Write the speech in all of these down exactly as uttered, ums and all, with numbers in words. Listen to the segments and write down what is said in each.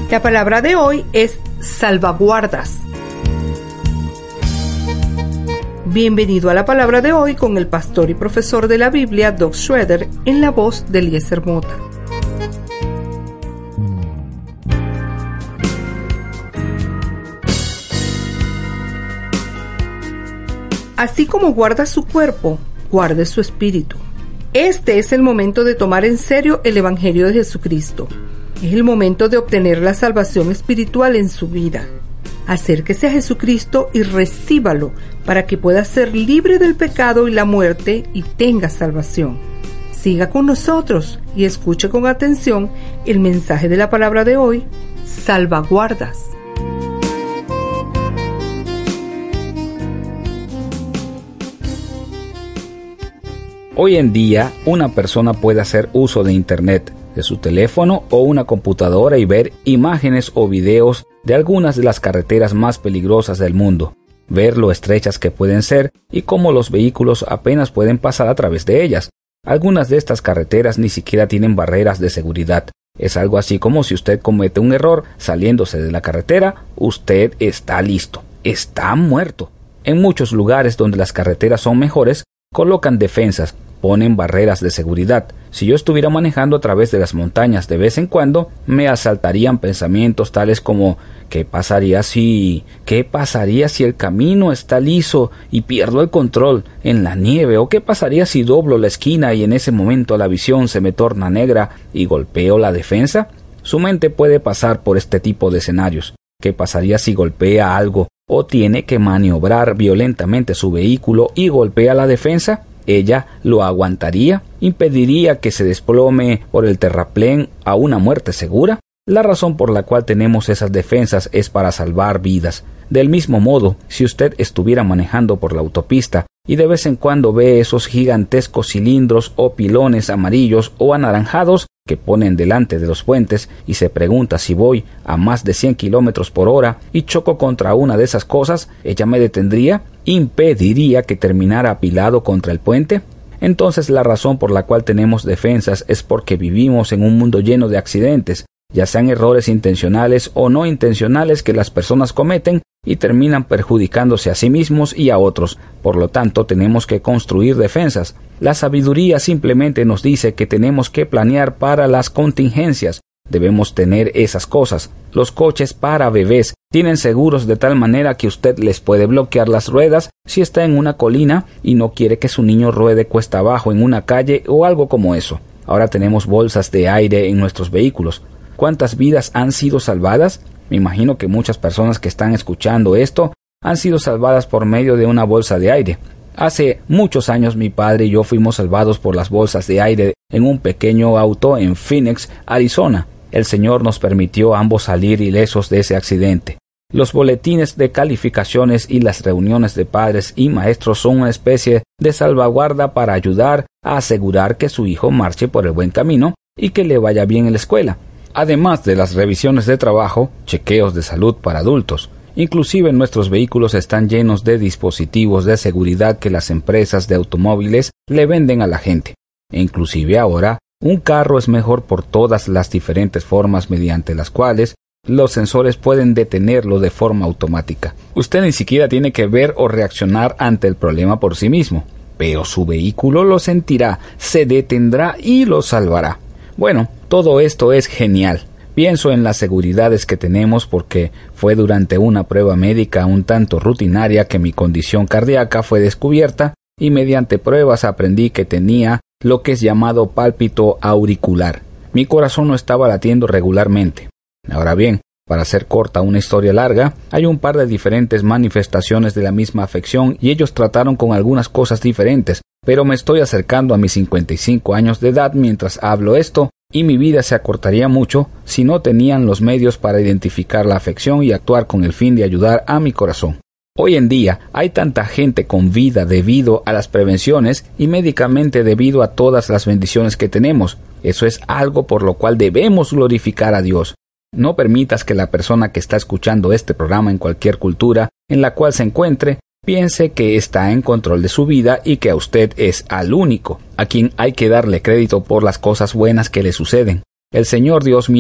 La palabra de hoy es salvaguardas. Bienvenido a la palabra de hoy con el pastor y profesor de la Biblia, Doug Schroeder, en la voz de Eliezer Mota. Así como guarda su cuerpo, guarde su espíritu. Este es el momento de tomar en serio el Evangelio de Jesucristo. Es el momento de obtener la salvación espiritual en su vida. Acérquese a Jesucristo y recíbalo para que pueda ser libre del pecado y la muerte y tenga salvación. Siga con nosotros y escuche con atención el mensaje de la palabra de hoy, salvaguardas. Hoy en día, una persona puede hacer uso de Internet, de su teléfono o una computadora y ver imágenes o videos de algunas de las carreteras más peligrosas del mundo, ver lo estrechas que pueden ser y cómo los vehículos apenas pueden pasar a través de ellas. Algunas de estas carreteras ni siquiera tienen barreras de seguridad. Es algo así como si usted comete un error saliéndose de la carretera, usted está listo, está muerto. En muchos lugares donde las carreteras son mejores, colocan defensas, ponen barreras de seguridad. Si yo estuviera manejando a través de las montañas de vez en cuando, me asaltarían pensamientos tales como ¿qué pasaría si... ¿Qué pasaría si el camino está liso y pierdo el control en la nieve? ¿O qué pasaría si doblo la esquina y en ese momento la visión se me torna negra y golpeo la defensa? Su mente puede pasar por este tipo de escenarios. ¿Qué pasaría si golpea algo o tiene que maniobrar violentamente su vehículo y golpea la defensa? ¿Ella lo aguantaría? ¿Impediría que se desplome por el terraplén a una muerte segura? La razón por la cual tenemos esas defensas es para salvar vidas. Del mismo modo, si usted estuviera manejando por la autopista y de vez en cuando ve esos gigantescos cilindros o pilones amarillos o anaranjados que ponen delante de los puentes y se pregunta si voy a más de cien kilómetros por hora y choco contra una de esas cosas, ¿ella me detendría? ¿Impediría que terminara apilado contra el puente? Entonces la razón por la cual tenemos defensas es porque vivimos en un mundo lleno de accidentes, ya sean errores intencionales o no intencionales que las personas cometen y terminan perjudicándose a sí mismos y a otros. Por lo tanto, tenemos que construir defensas. La sabiduría simplemente nos dice que tenemos que planear para las contingencias. Debemos tener esas cosas. Los coches para bebés tienen seguros de tal manera que usted les puede bloquear las ruedas si está en una colina y no quiere que su niño ruede cuesta abajo en una calle o algo como eso. Ahora tenemos bolsas de aire en nuestros vehículos. ¿Cuántas vidas han sido salvadas? Me imagino que muchas personas que están escuchando esto han sido salvadas por medio de una bolsa de aire. Hace muchos años mi padre y yo fuimos salvados por las bolsas de aire en un pequeño auto en Phoenix, Arizona. El Señor nos permitió a ambos salir ilesos de ese accidente. Los boletines de calificaciones y las reuniones de padres y maestros son una especie de salvaguarda para ayudar a asegurar que su hijo marche por el buen camino y que le vaya bien en la escuela. Además de las revisiones de trabajo, chequeos de salud para adultos. Inclusive nuestros vehículos están llenos de dispositivos de seguridad que las empresas de automóviles le venden a la gente. E inclusive ahora, un carro es mejor por todas las diferentes formas mediante las cuales los sensores pueden detenerlo de forma automática. Usted ni siquiera tiene que ver o reaccionar ante el problema por sí mismo, pero su vehículo lo sentirá, se detendrá y lo salvará. Bueno, todo esto es genial. Pienso en las seguridades que tenemos porque fue durante una prueba médica un tanto rutinaria que mi condición cardíaca fue descubierta y mediante pruebas aprendí que tenía lo que es llamado pálpito auricular. Mi corazón no estaba latiendo regularmente. Ahora bien, para hacer corta una historia larga, hay un par de diferentes manifestaciones de la misma afección y ellos trataron con algunas cosas diferentes, pero me estoy acercando a mis cincuenta y cinco años de edad mientras hablo esto y mi vida se acortaría mucho si no tenían los medios para identificar la afección y actuar con el fin de ayudar a mi corazón. Hoy en día hay tanta gente con vida debido a las prevenciones y médicamente debido a todas las bendiciones que tenemos. Eso es algo por lo cual debemos glorificar a Dios. No permitas que la persona que está escuchando este programa en cualquier cultura en la cual se encuentre piense que está en control de su vida y que a usted es al único a quien hay que darle crédito por las cosas buenas que le suceden. El Señor Dios mira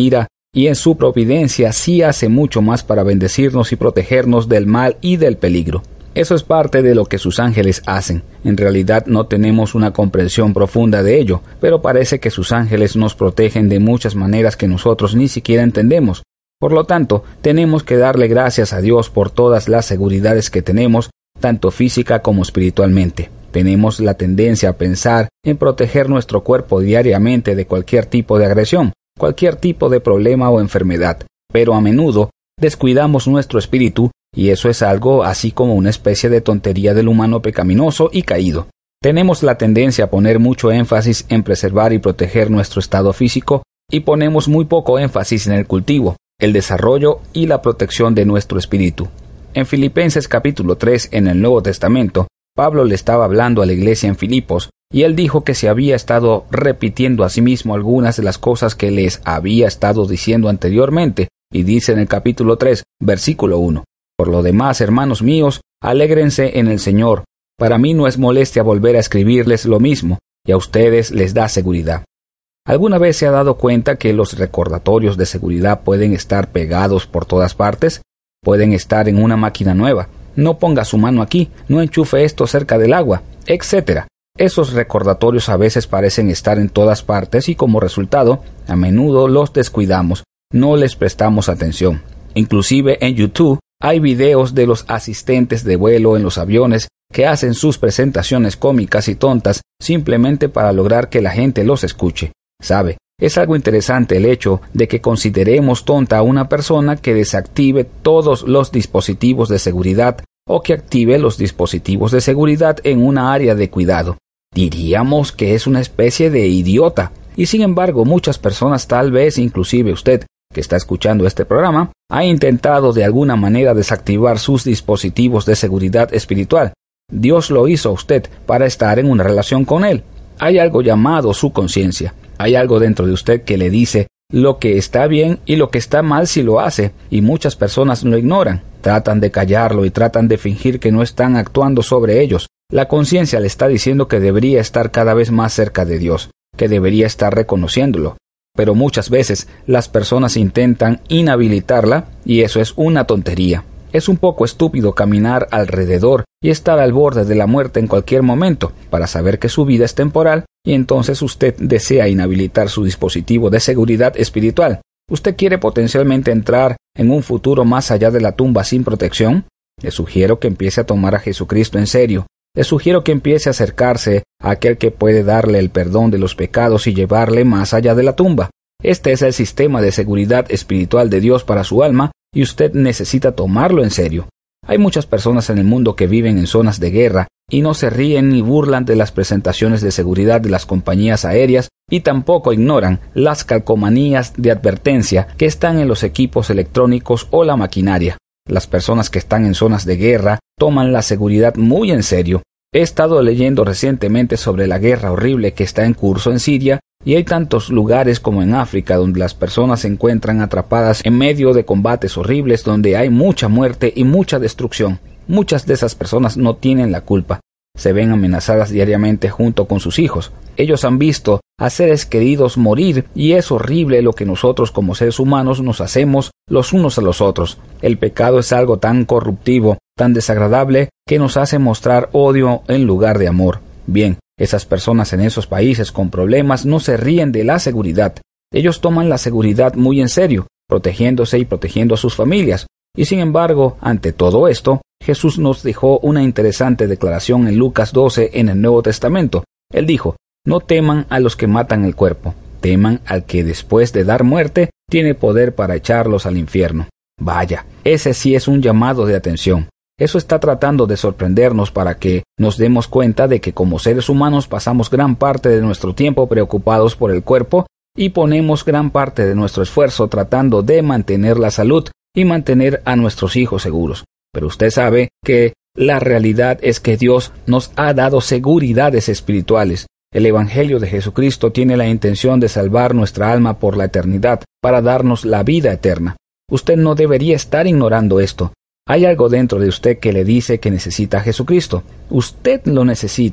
y en su providencia sí hace mucho más para bendecirnos y protegernos del mal y del peligro. Eso es parte de lo que sus ángeles hacen. En realidad no tenemos una comprensión profunda de ello, pero parece que sus ángeles nos protegen de muchas maneras que nosotros ni siquiera entendemos. Por lo tanto, tenemos que darle gracias a Dios por todas las seguridades que tenemos, tanto física como espiritualmente. Tenemos la tendencia a pensar en proteger nuestro cuerpo diariamente de cualquier tipo de agresión, cualquier tipo de problema o enfermedad, pero a menudo descuidamos nuestro espíritu, y eso es algo así como una especie de tontería del humano pecaminoso y caído. Tenemos la tendencia a poner mucho énfasis en preservar y proteger nuestro estado físico, y ponemos muy poco énfasis en el cultivo, el desarrollo y la protección de nuestro espíritu. En Filipenses capítulo tres, en el Nuevo Testamento, Pablo le estaba hablando a la iglesia en Filipos, y él dijo que se había estado repitiendo a sí mismo algunas de las cosas que les había estado diciendo anteriormente, y dice en el capítulo tres, versículo uno, «Por lo demás, hermanos míos, alégrense en el Señor. Para mí no es molestia volver a escribirles lo mismo, y a ustedes les da seguridad». ¿Alguna vez se ha dado cuenta que los recordatorios de seguridad pueden estar pegados por todas partes? Pueden estar en una máquina nueva. No ponga su mano aquí, no enchufe esto cerca del agua, etcétera. Esos recordatorios a veces parecen estar en todas partes y como resultado, a menudo los descuidamos, no les prestamos atención. Inclusive en YouTube hay videos de los asistentes de vuelo en los aviones que hacen sus presentaciones cómicas y tontas simplemente para lograr que la gente los escuche. ¿Sabe? Es algo interesante el hecho de que consideremos tonta a una persona que desactive todos los dispositivos de seguridad o que active los dispositivos de seguridad en una área de cuidado. Diríamos que es una especie de idiota. Y sin embargo, muchas personas, tal vez inclusive usted, que está escuchando este programa, ha intentado de alguna manera desactivar sus dispositivos de seguridad espiritual. Dios lo hizo a usted para estar en una relación con Él. Hay algo llamado su conciencia. Hay algo dentro de usted que le dice lo que está bien y lo que está mal si lo hace, y muchas personas lo ignoran, tratan de callarlo y tratan de fingir que no están actuando sobre ellos. La conciencia le está diciendo que debería estar cada vez más cerca de Dios, que debería estar reconociéndolo. Pero muchas veces las personas intentan inhabilitarla y eso es una tontería. Es un poco estúpido caminar alrededor y estar al borde de la muerte en cualquier momento para saber que su vida es temporal y entonces usted desea inhabilitar su dispositivo de seguridad espiritual. ¿Usted quiere potencialmente entrar en un futuro más allá de la tumba sin protección? Le sugiero que empiece a tomar a Jesucristo en serio. Le sugiero que empiece a acercarse a aquel que puede darle el perdón de los pecados y llevarle más allá de la tumba. Este es el sistema de seguridad espiritual de Dios para su alma y usted necesita tomarlo en serio. Hay muchas personas en el mundo que viven en zonas de guerra y no se ríen ni burlan de las presentaciones de seguridad de las compañías aéreas y tampoco ignoran las calcomanías de advertencia que están en los equipos electrónicos o la maquinaria. Las personas que están en zonas de guerra toman la seguridad muy en serio. He estado leyendo recientemente sobre la guerra horrible que está en curso en Siria y hay tantos lugares como en África donde las personas se encuentran atrapadas en medio de combates horribles donde hay mucha muerte y mucha destrucción. Muchas de esas personas no tienen la culpa. Se ven amenazadas diariamente junto con sus hijos. Ellos han visto a seres queridos morir y es horrible lo que nosotros como seres humanos nos hacemos los unos a los otros. El pecado es algo tan corruptivo, tan desagradable, que nos hace mostrar odio en lugar de amor. Bien, esas personas en esos países con problemas no se ríen de la seguridad. Ellos toman la seguridad muy en serio, protegiéndose y protegiendo a sus familias. Y sin embargo, ante todo esto, Jesús nos dejó una interesante declaración en Lucas doce en el Nuevo Testamento. Él dijo, no teman a los que matan el cuerpo, teman al que después de dar muerte tiene poder para echarlos al infierno. Vaya, ese sí es un llamado de atención. Eso está tratando de sorprendernos para que nos demos cuenta de que como seres humanos pasamos gran parte de nuestro tiempo preocupados por el cuerpo y ponemos gran parte de nuestro esfuerzo tratando de mantener la salud y mantener a nuestros hijos seguros. Pero usted sabe que la realidad es que Dios nos ha dado seguridades espirituales. El Evangelio de Jesucristo tiene la intención de salvar nuestra alma por la eternidad, para darnos la vida eterna. Usted no debería estar ignorando esto. Hay algo dentro de usted que le dice que necesita a Jesucristo. Usted lo necesita.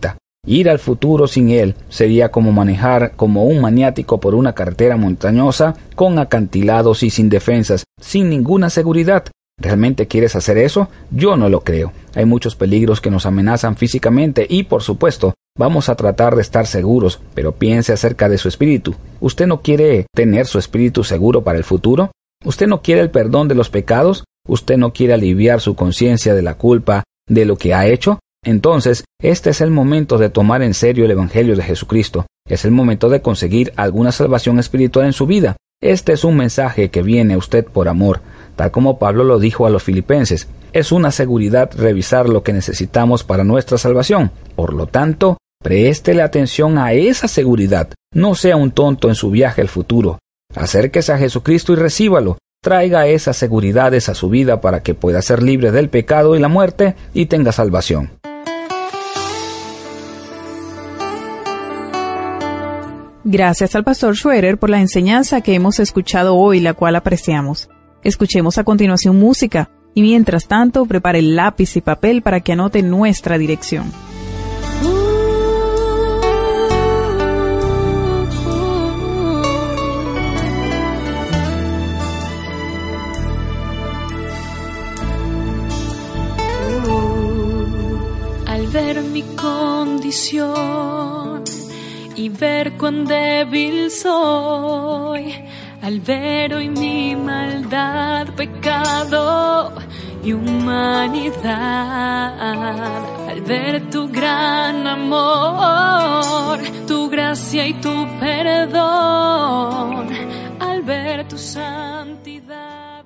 Ir al futuro sin Él sería como manejar como un maniático por una carretera montañosa con acantilados y sin defensas, sin ninguna seguridad. ¿Realmente quieres hacer eso? Yo no lo creo. Hay muchos peligros que nos amenazan físicamente y, por supuesto, vamos a tratar de estar seguros, pero piense acerca de su espíritu. ¿Usted no quiere tener su espíritu seguro para el futuro? ¿Usted no quiere el perdón de los pecados? ¿Usted no quiere aliviar su conciencia de la culpa de lo que ha hecho? Entonces, este es el momento de tomar en serio el Evangelio de Jesucristo. Es el momento de conseguir alguna salvación espiritual en su vida. Este es un mensaje que viene a usted por amor, tal como Pablo lo dijo a los filipenses. Es una seguridad revisar lo que necesitamos para nuestra salvación. Por lo tanto, préstele atención a esa seguridad. No sea un tonto en su viaje al futuro. Acérquese a Jesucristo y recíbalo. Traiga esas seguridades a su vida para que pueda ser libre del pecado y la muerte y tenga salvación. Gracias al pastor Schroeder por la enseñanza que hemos escuchado hoy, la cual apreciamos. Escuchemos a continuación música y mientras tanto prepare lápiz y papel para que anote nuestra dirección. Al ver mi condición y ver cuán débil soy, al ver hoy mi maldad, pecado y humanidad, al ver tu gran amor, tu gracia y tu perdón, al ver tu santidad.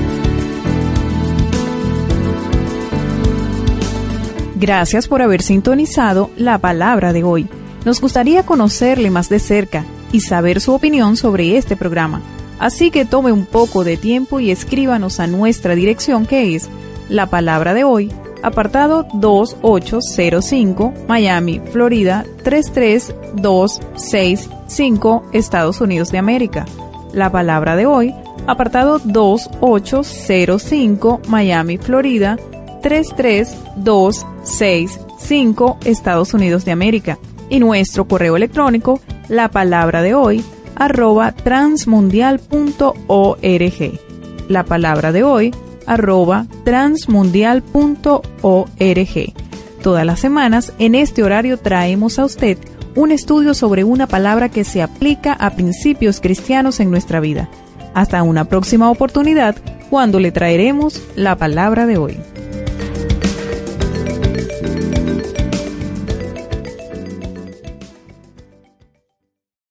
Gracias por haber sintonizado la palabra de hoy. Nos gustaría conocerle más de cerca y saber su opinión sobre este programa. Así que tome un poco de tiempo y escríbanos a nuestra dirección, que es La Palabra de Hoy, apartado dos ocho cero cinco, Miami, Florida tres tres dos seis cinco, Estados Unidos de América. La Palabra de Hoy, apartado dos ocho cero cinco, Miami, Florida tres tres dos seis cinco, Estados Unidos de América. Y nuestro correo electrónico, la palabra de hoy, arroba transmundial punto org. La palabra de hoy, arroba transmundial punto org. Todas las semanas, en este horario, traemos a usted un estudio sobre una palabra que se aplica a principios cristianos en nuestra vida. Hasta una próxima oportunidad, cuando le traeremos la palabra de hoy.